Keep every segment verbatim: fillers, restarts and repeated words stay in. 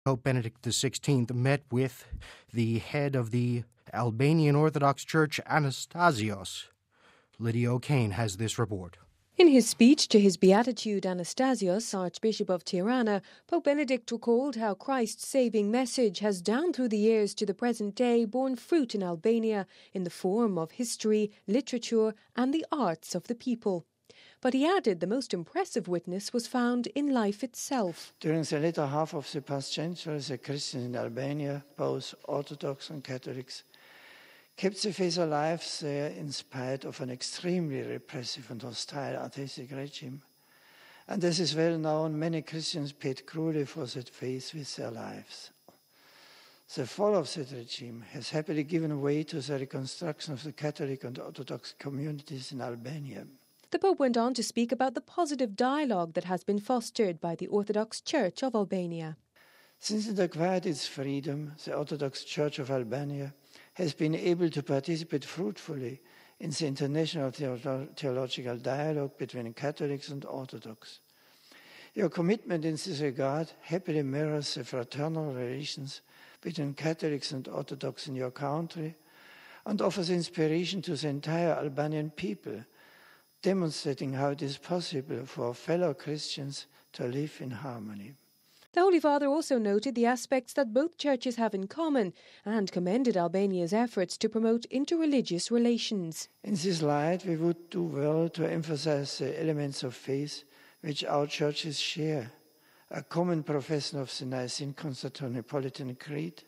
Pope Benedict the sixteenth met with the head of the Albanian Orthodox Church, Anastasios. Lydia O'Kane has this report. In his speech to his Beatitude Anastasios, Archbishop of Tirana, Pope Benedict recalled how Christ's saving message has down through the years to the present day borne fruit in Albania in the form of history, literature and the arts of the people. But he added the most impressive witness was found in life itself. During the latter half of the past century, the Christians in Albania, both Orthodox and Catholics, kept the faith alive there in spite of an extremely repressive and hostile atheistic regime. And as is well known, many Christians paid cruelly for that faith with their lives. The fall of that regime has happily given way to the reconstruction of the Catholic and Orthodox communities in Albania. The Pope went on to speak about the positive dialogue that has been fostered by the Orthodox Church of Albania. Since it acquired its freedom, the Orthodox Church of Albania has been able to participate fruitfully in the international theological dialogue between Catholics and Orthodox. Your commitment in this regard happily mirrors the fraternal relations between Catholics and Orthodox in your country and offers inspiration to the entire Albanian people, demonstrating how it is possible for fellow Christians to live in harmony. The Holy Father also noted the aspects that both churches have in common and commended Albania's efforts to promote interreligious relations. In this light, we would do well to emphasize the elements of faith which our churches share: a common profession of the Nicene-Constantinopolitan Creed,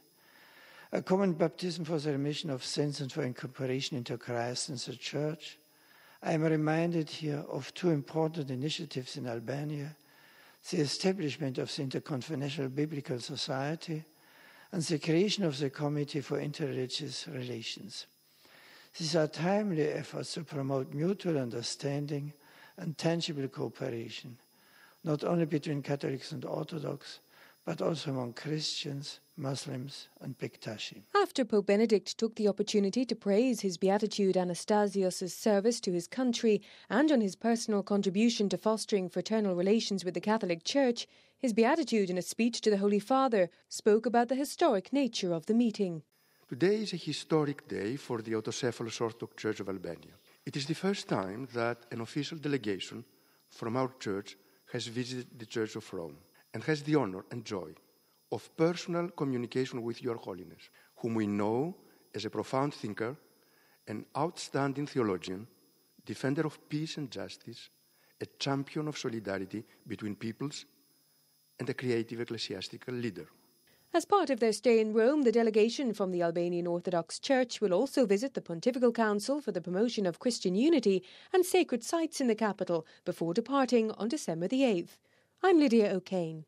a common baptism for the remission of sins and for incorporation into Christ and the Church. I am reminded here of two important initiatives in Albania: the establishment of the Interconfessional Biblical Society and the creation of the Committee for Interreligious Relations. These are timely efforts to promote mutual understanding and tangible cooperation, not only between Catholics and Orthodox, but also among Christians, Muslims and Bektashi. After Pope Benedict took the opportunity to praise his Beatitude Anastasios' service to his country and on his personal contribution to fostering fraternal relations with the Catholic Church, his Beatitude, in a speech to the Holy Father, spoke about the historic nature of the meeting. Today is a historic day for the Autocephalous Orthodox Church of Albania. It is the first time that an official delegation from our church has visited the Church of Rome and has the honor and joy of personal communication with Your Holiness, whom we know as a profound thinker, an outstanding theologian, defender of peace and justice, a champion of solidarity between peoples, and a creative ecclesiastical leader. As part of their stay in Rome, the delegation from the Albanian Orthodox Church will also visit the Pontifical Council for the Promotion of Christian Unity and sacred sites in the capital before departing on December the eighth. I'm Lydia O'Kane.